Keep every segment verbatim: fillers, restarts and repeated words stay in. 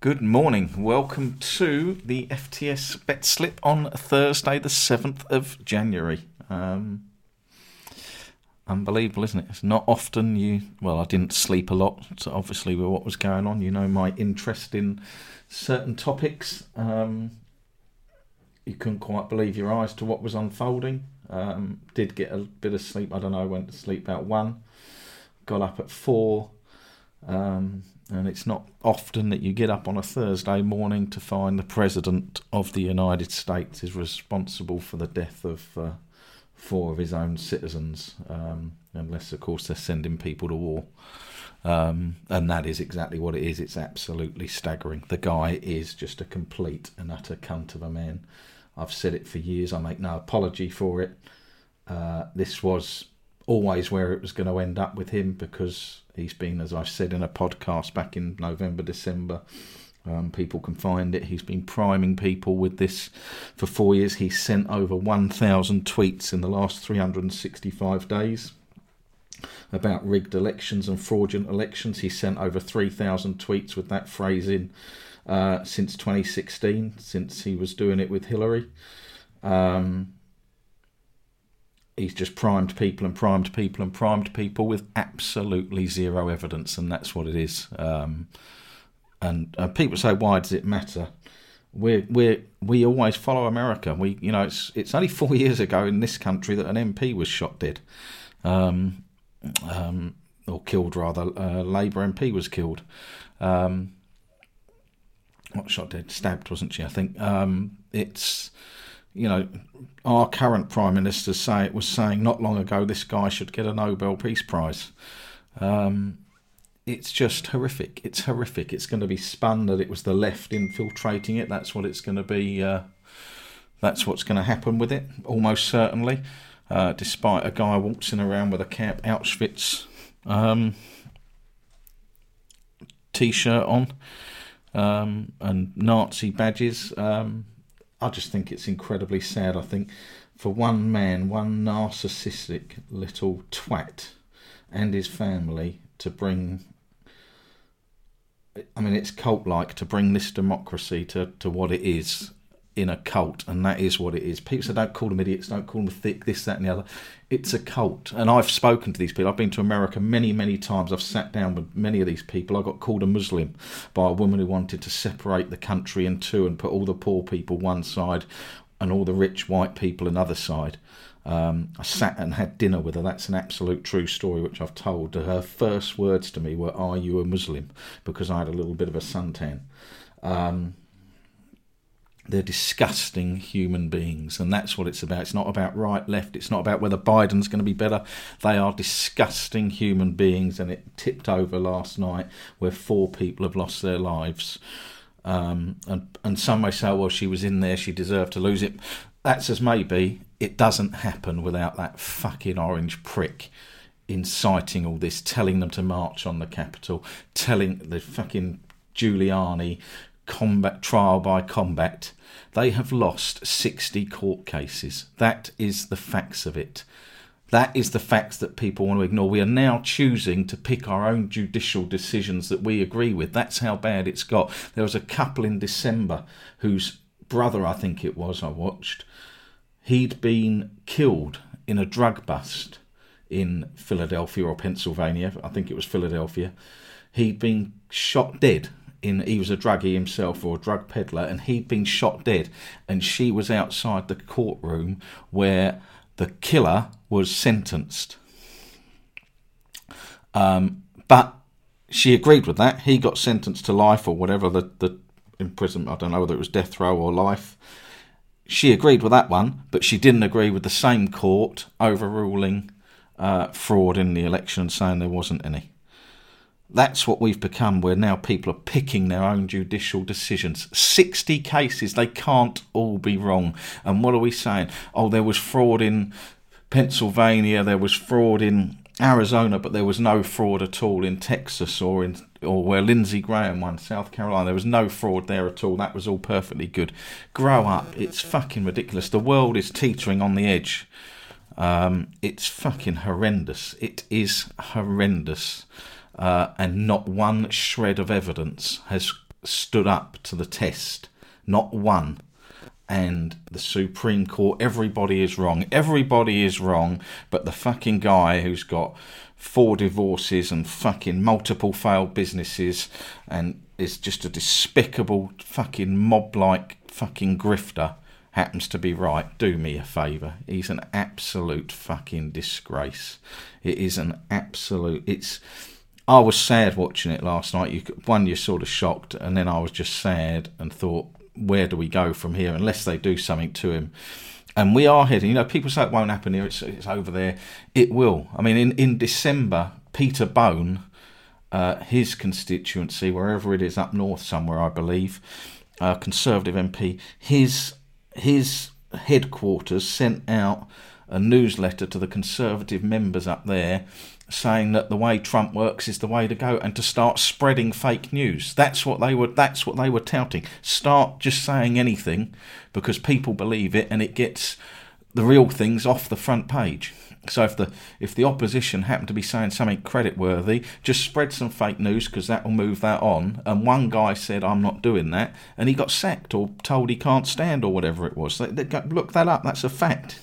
Good morning. Welcome to the F T S Bet Slip on Thursday, the seventh of January. Um, unbelievable, isn't it? It's not often you... Well, I didn't sleep a lot, so obviously with what was going on. You know my interest in certain topics. Um, you couldn't quite believe your eyes to what was unfolding. Um, did get a bit of sleep. I don't know, I went to sleep about one. Got up at four. Um... And it's not often that you get up on a Thursday morning to find the President of the United States is responsible for the death of uh, four of his own citizens, um, unless, of course, they're sending people to war. Um, and that is exactly what it is. It's absolutely staggering. The guy is just a complete and utter cunt of a man. I've said it for years. I make no apology for it. Uh, this was always where it was going to end up with him, because he's been, as I've said in a podcast back in November, December, um, people can find it, he's been priming people with this for four years. He's sent over one thousand tweets in the last three hundred sixty-five days about rigged elections and fraudulent elections. He's sent over three thousand tweets with that phrase in uh, since twenty sixteen, since he was doing it with Hillary. Um... He's just primed people and primed people and primed people with absolutely zero evidence, and that's what it is. Um, and uh, people say, "Why does it matter?" We we we always follow America. We you know it's it's only four years ago in this country that an M P was shot dead, um, um, or killed rather. Uh, Labour M P was killed. Um, not shot dead, stabbed, wasn't she? I think um, it's. You know, our current Prime Minister say, was saying not long ago this guy should get a Nobel Peace Prize. Um, it's just horrific. It's horrific. It's going to be spun that it was the left infiltrating it. That's what it's going to be. Uh, that's what's going to happen with it, almost certainly. Uh, despite a guy waltzing around with a Camp Auschwitz um, T-shirt on um, and Nazi badges. Um, I just think it's incredibly sad. I think for one man, one narcissistic little twat and his family to bring, I mean, it's cult-like to bring this democracy to, to what it is in a cult, and that is what it is. People say, don't call them idiots, don't call them thick, this, that and the other. It's a cult. And I've spoken to these people. I've been to America many, many times. I've sat down with many of these people. I got called a Muslim by a woman who wanted to separate the country in two and put all the poor people one side and all the rich white people another side. Um, I sat and had dinner with her. That's an absolute true story, which I've told. Her first words to me were, "Are you a Muslim?" Because I had a little bit of a suntan. Um... They're disgusting human beings, and that's what it's about. It's not about right, left. It's not about whether Biden's going to be better. They are disgusting human beings, and it tipped over last night where four people have lost their lives. Um, and, and some may say, well, she was in there, she deserved to lose it. That's as may be. It doesn't happen without that fucking orange prick inciting all this, telling them to march on the Capitol, telling the fucking Giuliani... combat trial by combat. They have lost sixty court cases. That is the facts of it. That is the facts that people want to ignore. We are now choosing to pick our own judicial decisions that we agree with. That's how bad it's got. There was a couple in December whose brother, I think it was, I watched, he'd been killed in a drug bust in Philadelphia or Pennsylvania. I think it was Philadelphia. He'd been shot dead. In, he was a druggie himself, or a drug peddler, and he'd been shot dead, and she was outside the courtroom where the killer was sentenced. Um, but she agreed with that. He got sentenced to life or whatever, the, the imprisonment, I don't know whether it was death row or life. She agreed with that one, but she didn't agree with the same court overruling uh, fraud in the election and saying there wasn't any. That's what we've become, where now people are picking their own judicial decisions. sixty cases, they can't all be wrong. And what are we saying? Oh, there was fraud in Pennsylvania, there was fraud in Arizona, but there was no fraud at all in Texas or in or where Lindsey Graham won, South Carolina. There was no fraud there at all. That was all perfectly good. Grow up. It's fucking ridiculous. The world is teetering on the edge. Um, it's fucking horrendous. It is horrendous. Uh, and not one shred of evidence has stood up to the test. Not one. And the Supreme Court, everybody is wrong. Everybody is wrong, but the fucking guy who's got four divorces and fucking multiple failed businesses and is just a despicable fucking mob-like fucking grifter happens to be right. Do me a favour. He's an absolute fucking disgrace. It is an absolute... It's... I was sad watching it last night. You, one, you're sort of shocked, and then I was just sad and thought, where do we go from here unless they do something to him? And we are heading, you know, people say it won't happen here, it's, it's over there. It will. I mean, in, in December, Peter Bone, uh, his constituency, wherever it is, up north somewhere, I believe, uh, Conservative M P, his his headquarters sent out a newsletter to the Conservative members up there saying that the way Trump works is the way to go, and to start spreading fake news. That's what they were. That's what they were touting. Start just saying anything because people believe it, and it gets the real things off the front page. So if the if the opposition happen to be saying something creditworthy, just spread some fake news because that will move that on. And one guy said, "I'm not doing that," and he got sacked or told he can't stand or whatever it was. They, they, look that up. That's a fact.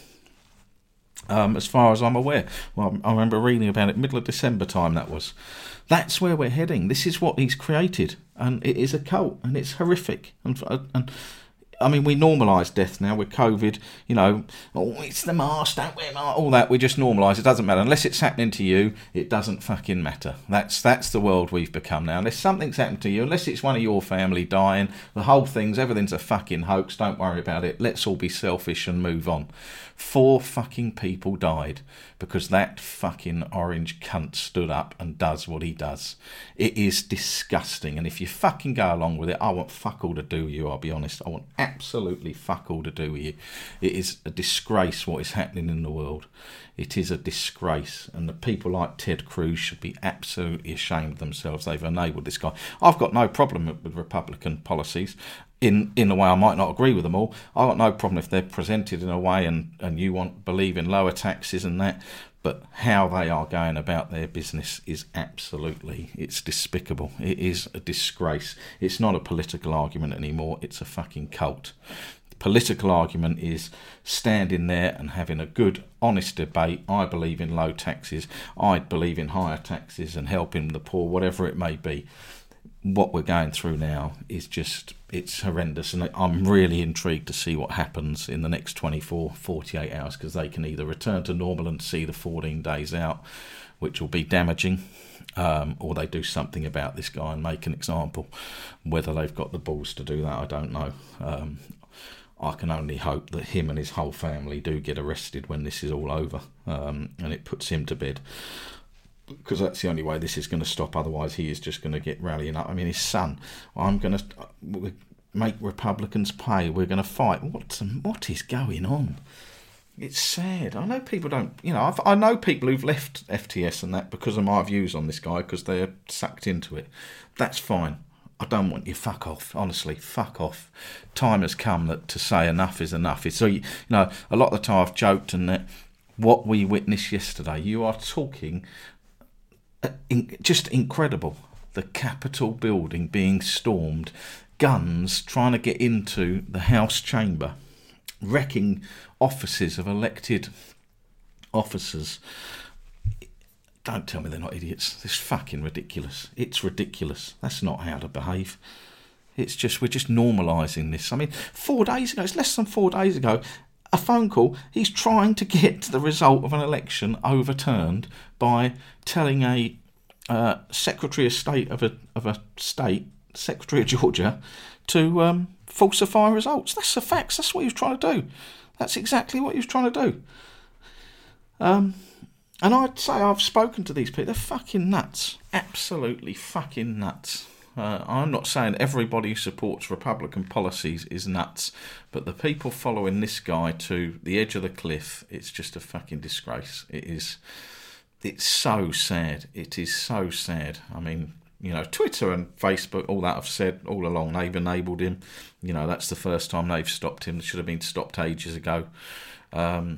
Um, as far as I'm aware. Well, I remember reading about it middle of December time, that was. That's where we're heading. This is what he's created. And it is a cult. And it's horrific. And, and I mean, we normalise death now with COVID. You know, oh, it's the mask, don't wear mask, all that. We just normalise. It doesn't matter. Unless it's happening to you, it doesn't fucking matter. That's that's the world we've become now. Unless something's happened to you, unless it's one of your family dying, the whole thing's, everything's a fucking hoax. Don't worry about it. Let's all be selfish and move on. Four fucking people died because that fucking orange cunt stood up and does what he does. It is disgusting. And if you fucking go along with it, I want fuck all to do with you, I'll be honest. I want absolutely fuck all to do with you. It is a disgrace what is happening in the world. It is a disgrace. And the people like Ted Cruz should be absolutely ashamed of themselves. They've enabled this guy. I've got no problem with Republican policies. In in a way, I might not agree with them all. I've got no problem if they're presented in a way and, and you want believe in lower taxes and that. But how they are going about their business is absolutely, it's despicable. It is a disgrace. It's not a political argument anymore. It's a fucking cult. The political argument is standing there and having a good, honest debate. I believe in low taxes. I believe in higher taxes and helping the poor, whatever it may be. What we're going through now is just, it's horrendous, and I'm really intrigued to see what happens in the next twenty-four, forty-eight hours, because they can either return to normal and see the fourteen days out, which will be damaging, um, or they do something about this guy and make an example. Whether they've got the balls to do that, I don't know. Um, I can only hope that him and his whole family do get arrested when this is all over, um, and it puts him to bed. Because that's the only way this is going to stop. Otherwise, he is just going to get rallying up. I mean, his son, I'm going to make Republicans pay. We're going to fight. What, what is going on? It's sad. I know people don't, you know, I've, I know people who've left F T S and that because of my views on this guy, because they're sucked into it. That's fine. I don't want you. Fuck off. Honestly, fuck off. Time has come that to say enough is enough. It's, so, you, you know, a lot of the time I've joked and that what we witnessed yesterday, you are talking... just incredible. The Capitol building being stormed, guns trying to get into the House chamber, wrecking offices of elected officers. Don't tell me they're not idiots. It's fucking ridiculous. It's ridiculous. That's not how to behave. It's just, we're just normalising this. I mean, four days ago, it's less than four days ago, a phone call, he's trying to get the result of an election overturned by telling a uh, Secretary of State of a of a state, Secretary of Georgia, to um, falsify results. That's the facts. That's what he was trying to do. That's exactly what he was trying to do. Um, and I'd say I've spoken to these people. They're fucking nuts. Absolutely fucking nuts. Uh, I'm not saying everybody who supports Republican policies is nuts, but the people following this guy to the edge of the cliff, it's just a fucking disgrace. It is, it's so sad. It is so sad. I mean, you know, Twitter and Facebook, all that I've said all along, they've enabled him. You know, that's the first time they've stopped him. It should have been stopped ages ago. Um,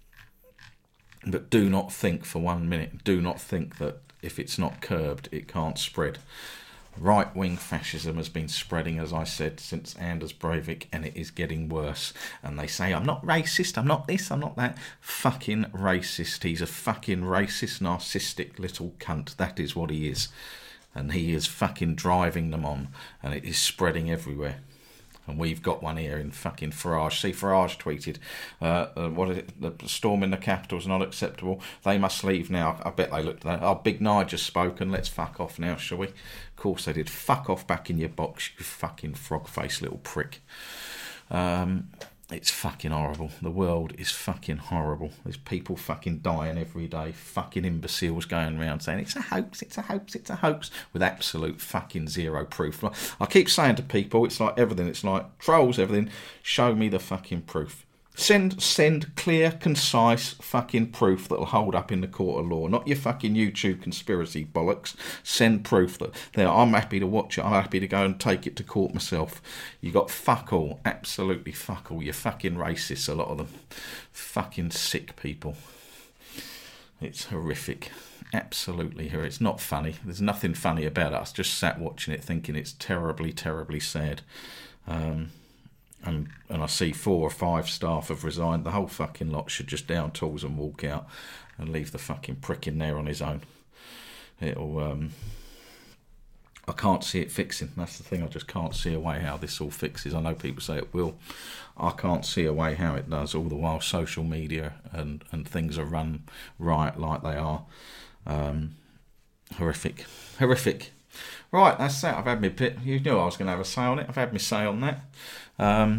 but do not think for one minute, do not think that if it's not curbed, it can't spread. Right-wing fascism has been spreading, as I said, since Anders Breivik, and it is getting worse. And they say, I'm not racist, I'm not this, I'm not that. Fucking racist. He's a fucking racist, narcissistic little cunt. That is what he is. And he is fucking driving them on, and it is spreading everywhere. And we've got one here in fucking Farage. See, Farage tweeted, uh, uh, what is it? The storm in the capital is not acceptable. They must leave now. I bet they looked at that. Oh, Big Nigel's spoken. Let's fuck off now, shall we? Of course they did. Fuck off back in your box, you fucking frog-faced little prick. Um... It's fucking horrible. The world is fucking horrible. There's people fucking dying every day. Fucking imbeciles going around saying it's a hoax, it's a hoax, it's a hoax, with absolute fucking zero proof. I keep saying to people, it's like everything. It's like trolls, everything. Show me the fucking proof. Send send clear, concise fucking proof that'll hold up in the court of law. Not your fucking YouTube conspiracy bollocks. Send proof that there. I'm happy to watch it. I'm happy to go and take it to court myself. You got fuck all. Absolutely fuck all. You're fucking racists, a lot of them. Fucking sick people. It's horrific. Absolutely horrific. It's not funny. There's nothing funny about it. I just sat watching it thinking it's terribly, terribly sad. Um... And, and I see four or five staff have resigned. The whole fucking lot should just down tools and walk out and leave the fucking prick in there on his own. It'll. Um, I can't see it fixing. That's the thing. I just can't see a way how this all fixes. I know people say it will. I can't see a way how it does. All the while social media and, and things are run right like they are. Um, horrific. Horrific. Right, that's that. I've had my bit. You knew I was going to have a say on it. I've had my say on that. Um,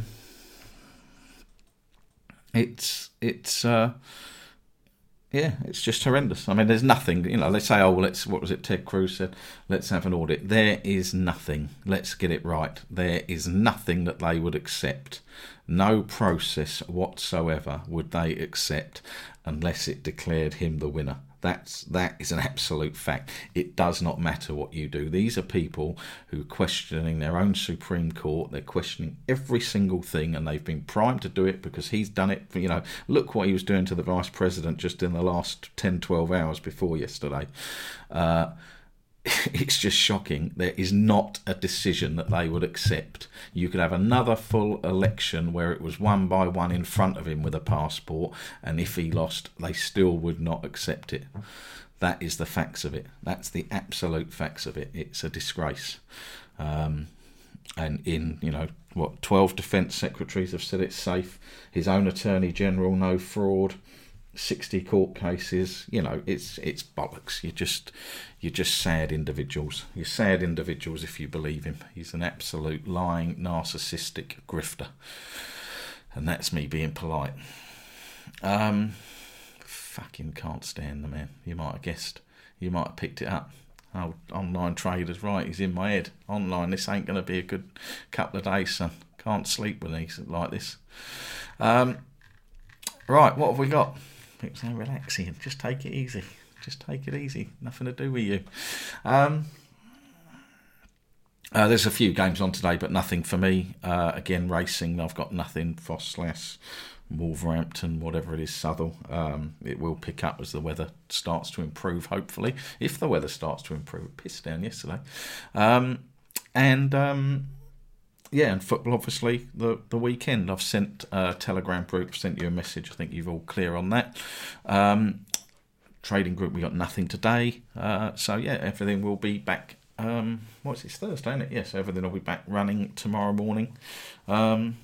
it's it's uh, yeah, it's just horrendous. I mean, there's nothing. You know, they say, oh, well, let's. What was it? Ted Cruz said, let's have an audit. There is nothing. Let's get it right. There is nothing that they would accept. No process whatsoever would they accept unless it declared him the winner. That's that is an absolute fact. It does not matter what you do. These are people who are questioning their own Supreme Court. They're questioning every single thing, and they've been primed to do it because he's done it. You know, look what he was doing to the Vice President just in the last ten, twelve hours before yesterday. Uh, it's just shocking. There is not a decision that they would accept. You could have another full election where it was one by one in front of him with a passport, and if he lost, they still would not accept it. That is the facts of it. That's the absolute facts of it. It's a disgrace. Um, and in, you know, what, twelve defence secretaries have said it's safe. His own Attorney General, no fraud. sixty court cases, you know, it's it's bollocks. You're just you're just sad individuals. You're sad individuals if you believe him. He's an absolute lying, narcissistic grifter. And that's me being polite. Um, fucking can't stand the man. You might have guessed. You might have picked it up. Oh, online traders, right, he's in my head. Online, this ain't going to be a good couple of days, son. Can't sleep with these like this. Um, right, what have we got? People say relaxing. Just take it easy. Just take it easy. Nothing to do with you. Um, uh, there's a few games on today, but nothing for me. Uh, again, racing. I've got nothing. Foss, Wolverhampton, whatever it is, Southall. Um, it will pick up as the weather starts to improve, hopefully. If the weather starts to improve. It pissed down yesterday. Um, and... Um, Yeah, and football, obviously, the, the weekend. I've sent a Telegram group, sent you a message. I think you're all clear on that. Um, trading group, we got nothing today. Uh, so, yeah, everything will be back. Um, what's it? It's Thursday, isn't it? Yes, everything will be back running tomorrow morning. Um,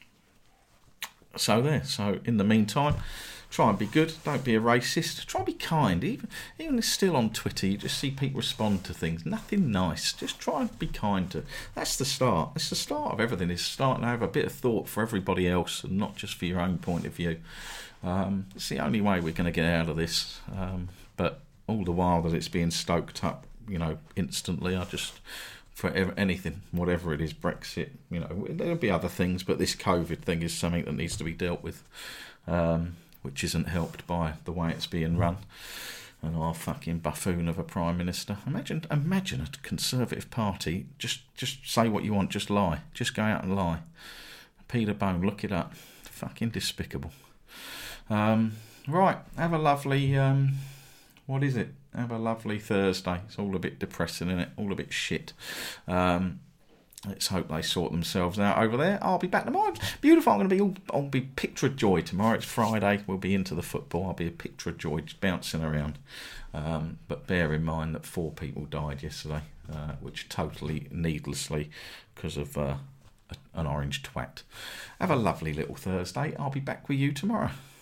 so, there. So, in the meantime, try and be good. Don't be a racist. Try and be kind. Even even if it's still on Twitter, you just see people respond to things. Nothing nice. Just try and be kind to. That's the start. It's the start of everything. It's starting to have a bit of thought for everybody else and not just for your own point of view. Um, it's the only way we're going to get out of this. Um, but all the while that it's being stoked up, you know, instantly, I just... for anything, whatever it is, Brexit, you know, there'll be other things, but this COVID thing is something that needs to be dealt with. Um... which isn't helped by the way it's being run. And our fucking buffoon of a Prime Minister. Imagine imagine a Conservative Party, just just say what you want, just lie. Just go out and lie. Peter Bone, look it up. Fucking despicable. Um, right, have a lovely, um, what is it? Have a lovely Thursday. It's all a bit depressing, isn't it? All a bit shit. Um, let's hope they sort themselves out over there. I'll be back tomorrow. Beautiful. I'm going to be all, I'll be picture of joy tomorrow. It's Friday. We'll be into the football. I'll be a picture of joy, just bouncing around. Um, but bear in mind that four people died yesterday, uh, which totally needlessly because of uh, an orange twat. Have a lovely little Thursday. I'll be back with you tomorrow.